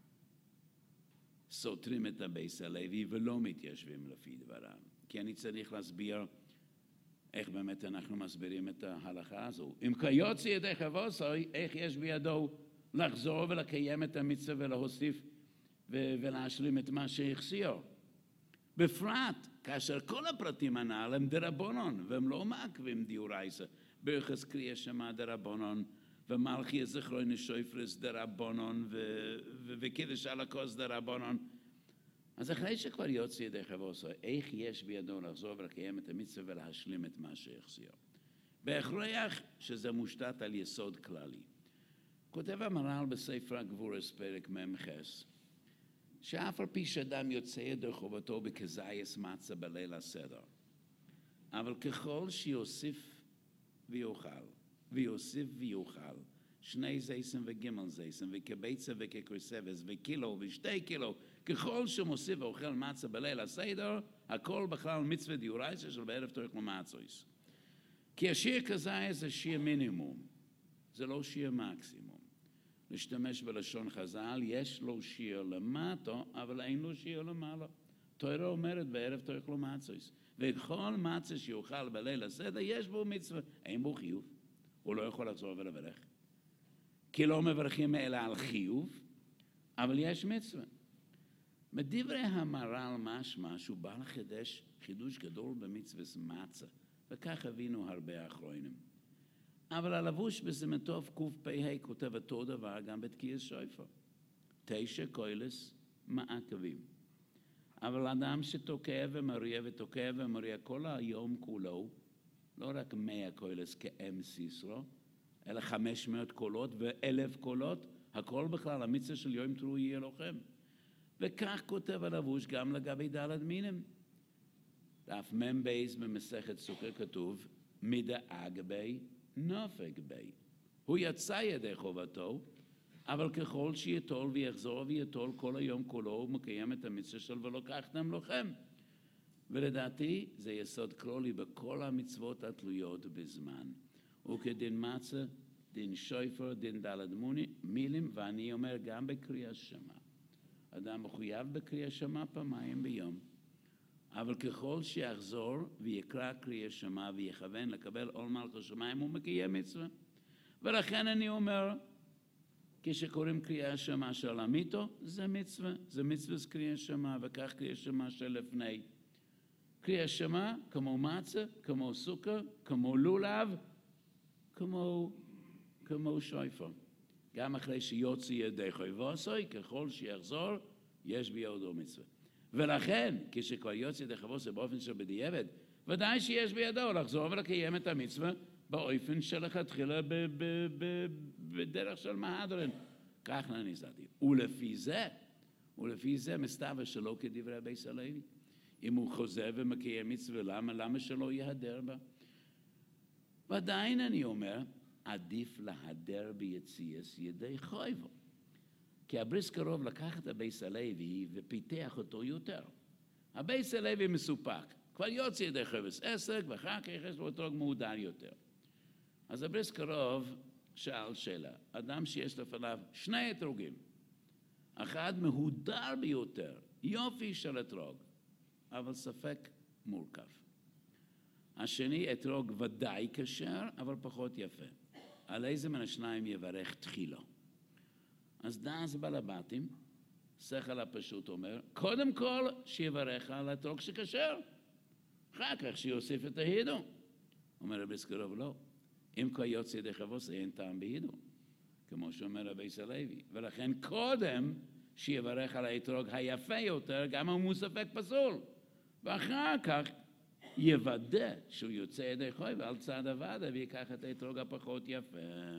סותרים את הבייס הלוי ולא מתיישבים לפי דבריו. כי אני צריך להסביר איך באמת אנחנו מסבירים את ההלכה הזו. אם כיוצא ידי חבוסוי, איך יש בידו לחזור ולקיים את המצווה ולהוסיף ולהשלים את מה שהחסיר. בפרט, כאשר כל הפרטים הנ"ל הם דרבנן, והם לא מעכבים דיורייסה. ברכס קריאה שמע דרבנן, ומלכי זכרוני שויפרס דרבנון וקידש על הכוס דרבנון. אז אחרי שכבר יוצא ידי חבוסו, איך יש בידו לחזור ולקיים את המצווה ולהשלים את מה שהחסיר? בהכרח שזה מושתת על יסוד כללי. כותב המהר"ל בספר הגבורס פרק מ"ח, שאף על פי שאדם יוצא ידי חובתו בכזייס מצה בליל הסדר, אבל ככל שיוסיף ויאכל, 2 זייסים וגימל זייסים, וכביצה וככוסבס, וקילו ושתי קילו, ככל שמוסיף ואוכל מצה בליל הסדר, הכל בכלל מצווה דיורייסה של בערב תאכלו מצויס. כי השיר כזייס זה שיר מינימום, זה לא שיר מקסימום. להשתמש בלשון חז"ל, יש לו שיר למטו, אבל אין לו שיר למעלה. תורה אומרת בערב תאכלו מצויס. וכל מצה שיאכל בליל הסדר, יש בו מצווה, אין בו חיוב. הוא לא יכול לחזור ולברך. כי לא מברכים אלא על חיוב, אבל יש מצווה. בדברי המהר"ל משמע שהוא בא לחדש חידוש גדול במצווה מצה, וכך הבינו הרבה אחרונים. אבל הלבוש בסמטוב קפ"ה כותב אותו דבר גם בתקיעת שופר. 9 כוילס מעכבים. אבל אדם שתוקע ומריע כל היום כולו, לא רק 100 כוילס כאם סיסרו, אלא 500 קולות ו1,000 קולות, הכל בכלל המצווה של יום תרו יהיה לוחם. וכך כותב הלבוש גם לגבי ד' מינים. דף מ"ב במסכת סוכה כתוב, מדאג בי נופג בי. הוא יצא ידי חובתו, אבל ככל שיטול ויחזור ויטול כל היום כולו, הוא מקיים את המצווה של ולקחתם לוחם. ולדעתי זה יסוד כללי בכל המצוות התלויות בזמן. וכדין מצה, דין שויפר, דין ד' מילים, ואני אומר גם בקריאת שמע. אדם מחויב בקריאת שמע פעמיים ביום. אבל ככל שיחזור ויקרא קריאת שמע ויכוון לקבל עול מלכות שמיים, הוא מקיים מצווה. ולכן אני אומר, כשקוראים קריאת שמע של המיתו, זה מצווה. זה מצווה קריאת שמע, וכך קריאת שמע של לפני. קריאת שמע כמו מצה, כמו סוכר, כמו לולב, כמו שויפר. גם אחרי שיוצא ידי חובתו, ככל שיחזור, יש בידו מצווה. ולכן, כשכבר יוצא ידי חובתו באופן של בדיעבד, ודאי שיש בידו לחזור ולקיים את המצווה באופן שלכתחילה בדרך של מהדרין. כך נניסתי. ולפי זה מסתבר שלא כדברי בייס הלוי. אם הוא חוזר ומקיים מצווה, למה שלא יהדר בה? ועדיין אני אומר, עדיף להדר ביציאס ידי חויבו. כי הבריס קרוב לקח את הבייס הלוי ופיתח אותו יותר. הבייס הלוי מסופק. כבר יוצא ידי חובס עסק, ואחר כך יש לו אתרוג מהודר יותר. אז הבריס קרוב שאל שאלה. אדם שיש לפניו 2 אתרוגים. אחד מהודר ביותר, יופי של אתרוג, אבל ספק מורכב. השני אתרוג ודאי כשר, אבל פחות יפה. על איזה מן השניים יברך תחילו? אז דאז בלבטים, שכל הפשוט אומר, קודם כל שיברך על האתרוג שכשר, אחר כך שיוסיף את ההידו. אומר רבי סקרוב, לא. אם כבר יוצא ידי חובתו, אין טעם בהידו, כמו שאומר רבי סלוי. ולכן קודם שיברך על האתרוג היפה יותר, גם אם הוא ספק פסול. ואחר כך יוודא שהוא יוצא ידי חובתו על צד הוועדה ויקח את האתרוג הפחות יפה.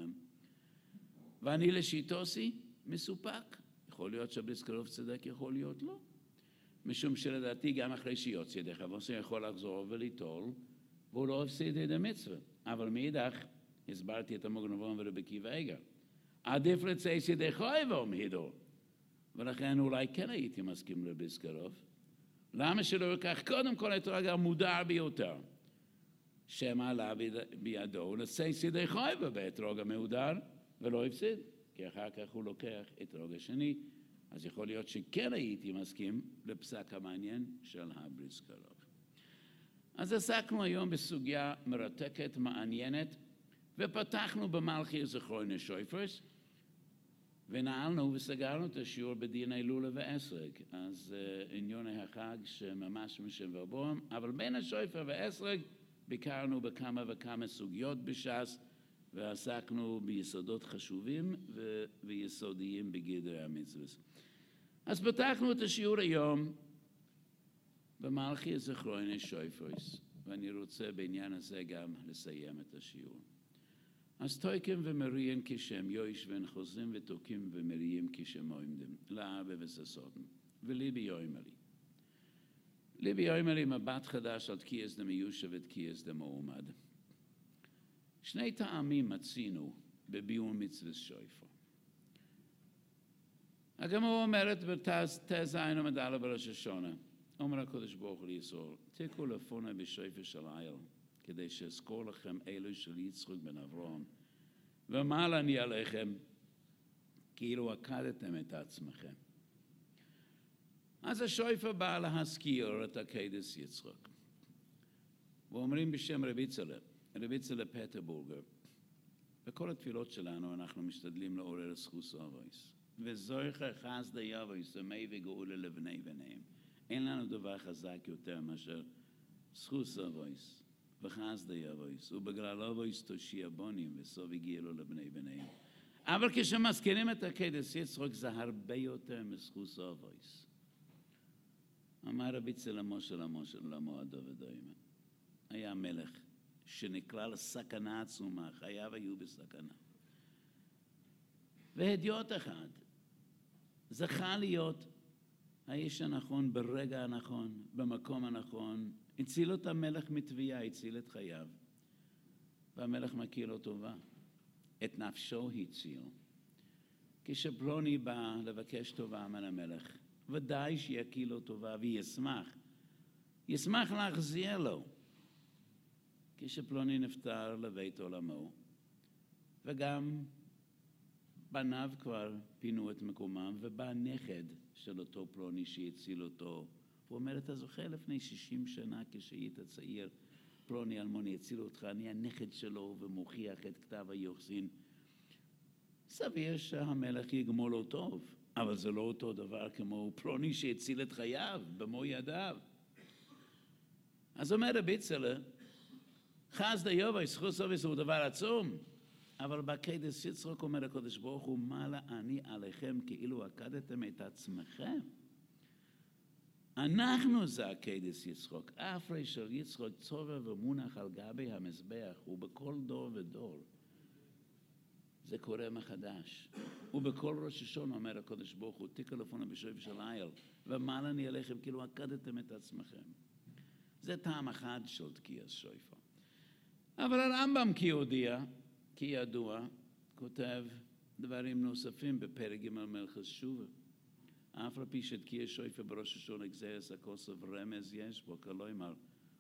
ואני לשיטוסי מסופק. יכול להיות שרבי סקרוב צדק, יכול להיות לא. משום שלדעתי גם אחרי שיוצא ידי חובתו יכול לחזור וליטול, והוא לא הפסיד את המצווה. אבל מאידך, הסברתי את המוגן אברהם ורבי עקיבא איגר. עדיף לצאת ידי חובתו מהידור. ולכן אולי כן הייתי מסכים לרבי סקרוב. למה שלא ייקח קודם כל את האתרוג המודר ביותר? שמא עלה בידו לצאת ידי חובתו באתרוג המהודר, ולא הפסיד. כי אחר כך הוא לוקח את האתרוג השני. אז יכול להיות שכן הייתי מסכים לפסק המעניין של הבריס קרוב. אז עסקנו היום בסוגיה מרתקת, מעניינת, ופתחנו במלכי זכרוני שויפרס, ונעלנו וסגרנו את השיעור בדיני לולה ואסרג. אז עניוני החג שממש משבוע בוהם, אבל בין השויפר ואסרג ביקרנו בכמה וכמה סוגיות בש"ס, ועסקנו ביסודות חשובים ויסודיים בגדרי המצוות. אז פתחנו את השיעור היום במלכי זכרוני שויפויס, ואני רוצה בעניין הזה גם לסיים את השיעור. אז תויקים ומריין כשם יויש וחוזרים ותוקים ומריין כשם עומדים, לאבא וססותם, וליבי יוימלי. ליבי יוימלי מבט חדש על תקייס דמיושב ותקייס דמעומד. שני טעמים מצינו בביאור מצוות שויפו. הגמרא אומרת בתז עין עמד א' בראש השונה, אומר הקדוש ברוך הוא לישראל, תיקחו לפונה בשויפו של איל, כדי שאזכור לכם אלו של יצחק בן אברהם, ומעל אני עליכם, כאילו עקדתם את עצמכם. אז השויפו בא להזכיר את עקדת יצחק. ואומרים בשם רבי צלע פטרבורגר, בכל התפילות שלנו אנחנו משתדלים לעורר זכות אבויס. וזויכר חסדי אבויס, ימי וגאולה לבני בניהם. אין לנו דבר חזק יותר מאשר זכות אבויס וחסדי אבויס, ובגלל אבויס תושיע בונים וסוב הגיע לו לבני בניהם. אבל כשמזכירים את עקדת יצחק זה הרבה יותר מזכות אבויס. אמר רבי צלע משה למועדו ודוימה. היה מלך שנקרא לסכנה עצומה, חייו היו בסכנה. והדיוט אחד זכה להיות האיש הנכון ברגע הנכון, במקום הנכון, הציל את המלך מתביעה, הציל את חייו. והמלך מכיר לו טובה, את נפשו הציל. כשפלוני בא לבקש טובה מן המלך, ודאי שיקיא לו טובה וישמח להחזיר לו. כשפלוני נפטר לבית עולמו, וגם בניו כבר פינו את מקומם, ובא נכד של אותו פלוני שהציל אותו. הוא אומר, אתה זוכר לפני 60 שנה כשהיית צעיר, פלוני אלמוני הציל אותך, אני הנכד שלו ומוכיח את כתב היוחסין. סביר שהמלך יגמול לו טוב, אבל זה לא אותו דבר כמו פלוני שהציל את חייו במו ידיו. אז אומר רבי צלע, חסדי יובויס, זכות אבויס הוא דבר עצום, אבל בעקדת יצחק אומר הקדוש ברוך הוא, מעלה אני עליכם כאילו עקדתם את עצמכם. אנחנו זה עקדת יצחק, אפרי של יצחק צובע ומונח על גבי המזבח, ובכל דור ודור זה קורה מחדש. ובכל ראש השונה אומר הקדוש ברוך הוא, תיקחו לפונה בשויפו של איל, ומעלה אני עליכם כאילו עקדתם את עצמכם. זה טעם אחד של תקיעת שויפו. אבל הרמב"ם כידוע, כותב דברים נוספים בפרק ג' מלכות שובה. אף על פי שתקיעת שויפו בראש השונה גזירת הכוסף רמז יש בו, כלומר,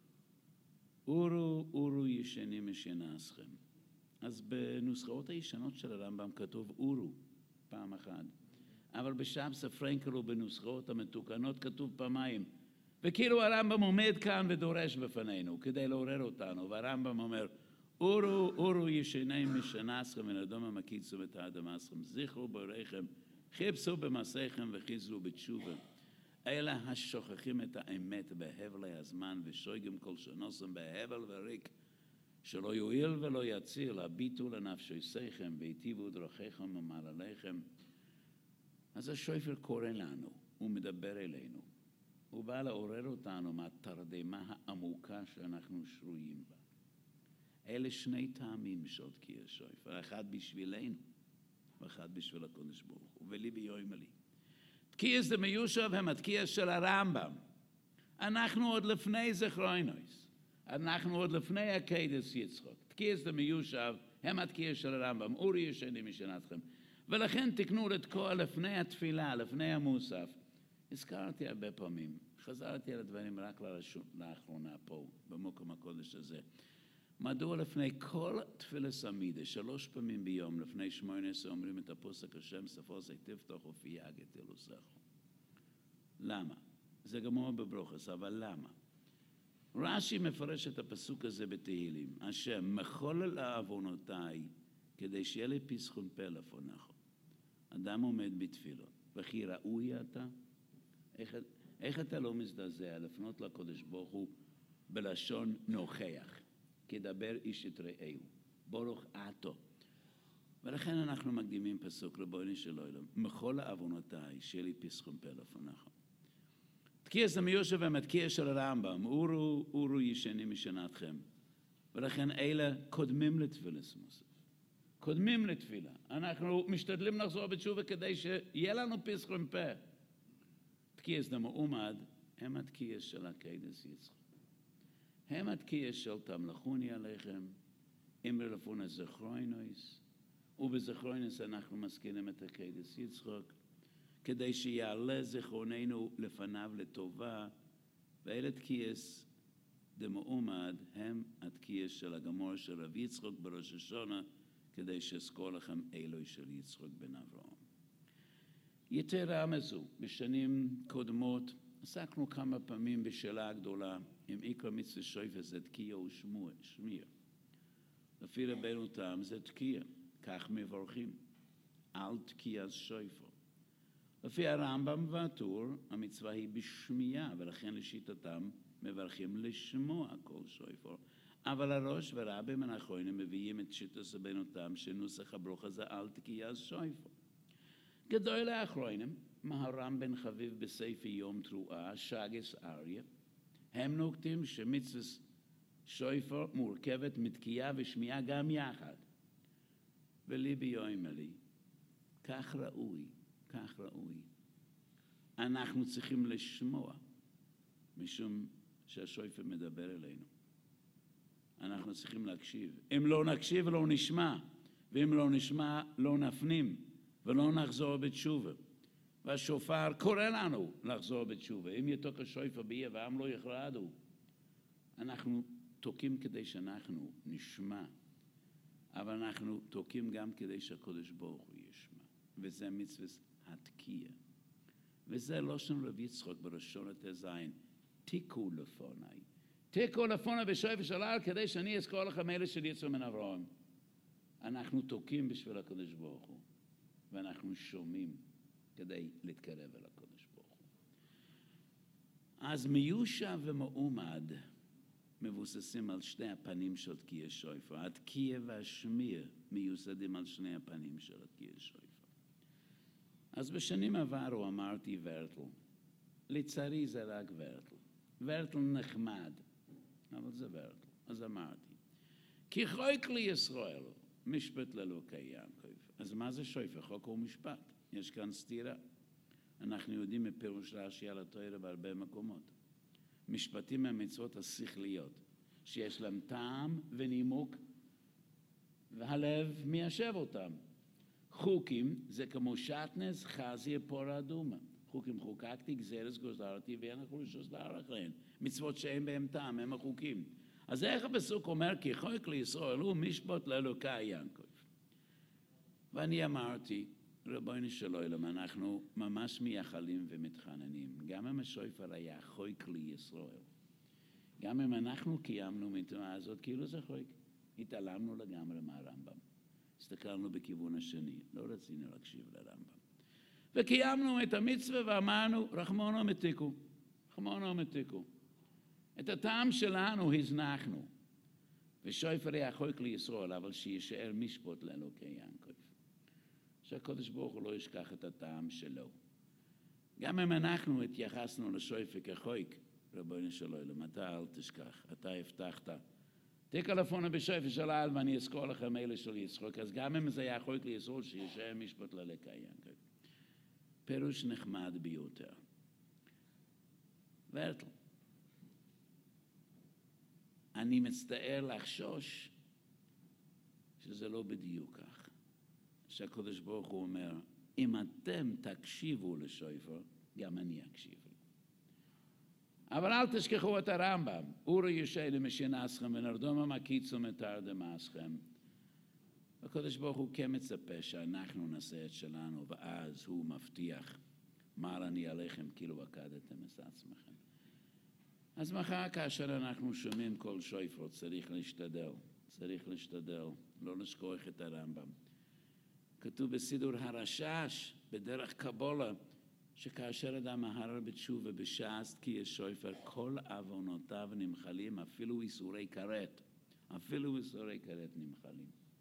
אורו ישנים משנעשכם. אז בנוסחאות הישנות של הרמב"ם כתוב אורו פעם אחת, אבל בשבס הפרנקל ובנוסחאות המתוקנות כתוב פעמיים. וכאילו הרמב"ם עומד כאן ודורש בפנינו כדי לעורר אותנו, והרמב"ם אומר, אורו ישנים משנעשכם ונדום המקיצו את האדמסכם, זכרו בריכם, חיפשו במעשיכם וחיזרו בתשובה. אלה השוכחים את האמת בהבלי הזמן ושויגם כל שנוסם בהבל וריק, שלא יועיל ולא יציל, הביטו לנפשותיכם והיטיבו דרכיכם ומעלליכם. אז השויפר קורא לנו, הוא מדבר אלינו. הוא בא לעורר אותנו מהתרדמה העמוקה שאנחנו שרויים בה. אלה שני טעמים של תקיעת שויפר, אחד בשבילנו ואחד בשביל הקדוש ברוך הוא, וליבי יוימלי. תקיעת דמיושב הם התקיעת של הרמב"ם. אנחנו עוד לפני זכרוינוס. אנחנו עוד לפני עקדת יצחק. תקיעת דמיושב הם התקיעת של הרמב"ם. אורי ישנים משנעשכם. ולכן תקנו את כל לפני התפילה, לפני המוסף. הזכרתי הרבה פעמים, חזרתי על הדברים רק לאחרונה פה, במקום הקודש הזה. מדוע לפני כל תפילת עמידה, 3 פעמים ביום, לפני 18 אומרים את הפוסק השם ספוסק תפתח ופייג את אלוסיך? למה? זה גמור בברוכס, אבל למה? רש"י מפרש את הפסוק הזה בתהילים, השם מחולל לעוונותיי, כדי שיהיה לי פסחון פה לפונך. אדם עומד בתפילות, וכי ראוי אתה? איך אתה לא מזדעזע לפנות לקדוש ברוך הוא בלשון נוכח, כדבר איש את רעהו, ברוך אתו. ולכן אנחנו מקדימים פסוק ריבונו של עולם, מכל עוונותיי שיהיה לי פסחון פה לפניך. תקיעס דמיושב ומתקיע של הרמב"ם, אורו ישנים משנתכם. ולכן אלה קודמים לתפילת מוסף. קודמים לתפילה. אנחנו משתדלים לחזור בתשובה כדי שיהיה לנו פסחון פה. תקיעס דמעומד הם התקיעס של הקדש יצחק. הם התקיעס של תמלכוני עליכם, אמרי לפונה זכרוינויס, ובזכרוינוס אנחנו מזכירים את הקדש יצחק, כדי שיעלה זכרוננו לפניו לטובה, ואלה תקיעס דמעומד הם התקיעס של הגמור של רב יצחק בראש השונה, כדי שאזכור לכם אלוהי של יצחק בן אברהם. יתרה מזו, בשנים קודמות עסקנו כמה פעמים בשאלה הגדולה, אם עיקר מצווה שויפה זה תקיע או שמיר. לפי רבנו תם זה תקיע, כך מברכים, אל תקיע שויפה. לפי הרמב"ם והטור, המצווה היא בשמיעה, ולכן לשיטתם מברכים לשמוע כל שויפר. אבל הראש ורבים האחרונים מביאים את שיטת רבנו תם שנוסח הברכה זה אל תקיע שויפר. גדול האחרונים, מהר"ם בן חביב בספר יום תרועה, שגס אריה, הם נוקטים שמצווה שויפר מורכבת מתקיעה ושמיעה גם יחד. וליבי אומר לי, כך ראוי, כך ראוי. אנחנו צריכים לשמוע, משום שהשויפר מדבר אלינו. אנחנו צריכים להקשיב. אם לא נקשיב, לא נשמע. ואם לא נשמע, לא נפנים. ולא נחזור בתשובה. והשופר קורא לנו לחזור בתשובה. אם יתוק השויפר ביה והעם לא יכרעדו, אנחנו תוקים כדי שאנחנו נשמע. אבל אנחנו תוקים גם כדי שהקדוש ברוך הוא ישמע. וזה מצווה התקיע. וזה לא שם רב יצחק בראשון התזין. תיקו לפוני. תיקו לפוני בשויפר שלל כדי שאני אזכור לכם אלה של יצחק בן אברהם. אנחנו תוקים בשביל הקדוש ברוך הוא. ואנחנו שומעים כדי להתקרב אל הקדוש ברוך הוא. אז מיושע ומעומד מבוססים על שני הפנים של תקיע שויפר. התקיע והשמיר מיוסדים על שני הפנים של התקיע שויפר. אז בשנים עברו אמרתי ורטל. לצערי זה רק ורטל. ורטל נחמד, אבל זה ורטל. אז אמרתי, כי חוק לי ישראל, משפט לאלוקי יעקב. אז מה זה שויפר? חוק הוא משפט. יש כאן סתירה. אנחנו יודעים מפירוש רש"י על התורה בהרבה מקומות. משפטים הם מצוות השכליות, שיש להם טעם ונימוק, והלב מיישב אותם. חוקים זה כמו שטנז, חזיר, פורה אדומה. חוקים חוקקתי, גזרס גוזרתי, ואין החולשוס לאחריהן. מצוות שאין בהם טעם, הם החוקים. אז איך הפסוק אומר, כי חוק לישראל הוא משפט לאלוקי יעקב. ואני אמרתי, ריבונו של עולם, אנחנו ממש מייחלים ומתחננים. גם אם השויפר היה חוק לישראל, גם אם אנחנו קיימנו מתנועה הזאת, כאילו זה חוק, התעלמנו לגמרי מהרמב"ם. הסתכלנו בכיוון השני, לא רצינו להקשיב לרמב"ם. וקיימנו את המצווה ואמרנו, רחמונו מתיקו, רחמונו מתיקו. את הטעם שלנו הזנחנו. ושויפר היה חוק לישראל, אבל שישאר משפט לאלוקי יעקב. שהקדוש ברוך הוא לא ישכח את הטעם שלו. גם אם אנחנו התייחסנו לשויפר כחוק, ריבונו של עולם, אתה אל תשכח, אתה הבטחת. תיקה לפונה בשויפר שלל ואני אזכור לכם אלה של יצחק, אז גם אם זה היה חוק לישראל, שישאר משפט לאלוקי יעקב. פירוש נחמד ביותר. ורטל. אני מצטער לחשוש שזה לא בדיוק כך. שהקדוש ברוך הוא אומר, אם אתם תקשיבו לשויפר, גם אני אקשיב לו. אבל אל תשכחו את הרמב"ם. אורו ישעי משנעשכם ונרדום מקיצו מתרדמאסכם. הקדוש ברוך הוא כן מצפה שאנחנו נעשה את שלנו, ואז הוא מבטיח, מעל אני עליכם כאילו עקדתם את עצמכם. אז מחר כאשר אנחנו שומעים כל שויפר, צריך להשתדל, לא לשכוח את הרמב"ם. כתוב בסידור הרשש, בדרך קבולה, שכאשר אדם מהרר בתשובה בש"ס תקיע שויפר, כל עוונותיו נמחלים, אפילו איסורי כרת. אפילו איסורי כרת נמחלים.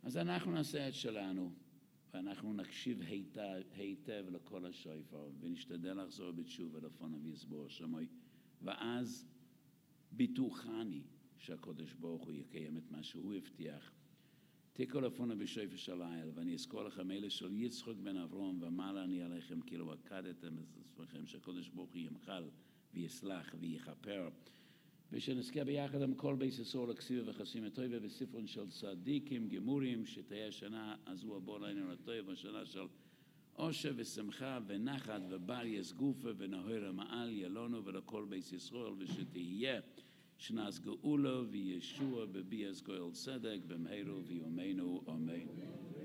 אז אנחנו נעשה את שלנו, ואנחנו נקשיב היטב לכל השופר, ונשתדל לחזור בתשובה לפניו יסבור שמוי, ואז ביטוחני שהקדוש ברוך הוא יקיים את מה שהוא הבטיח. תיקו לפונו בשופר של ליל, ואני אזכור לכם אלה של יצחק בן אברהם, ומעלה אני עליכם כאילו עקדתם את עצמכם, שהקדוש ברוך הוא ימחל ויסלח ויכפר. ושנזכה ביחד עם כל בית ישראל לכסיבה וחסימת טובה בספרון של צדיקים גמורים, שתהיה השנה הזו הבוא עלינו לטוב, השנה של עושר ושמחה ונחת ובר יסגופה ונהר מעל ילונו ולכל בית ישראל, ושתהיה שנת גאולה וישוע בביאת גואל צדק במהרה בימינו אמן.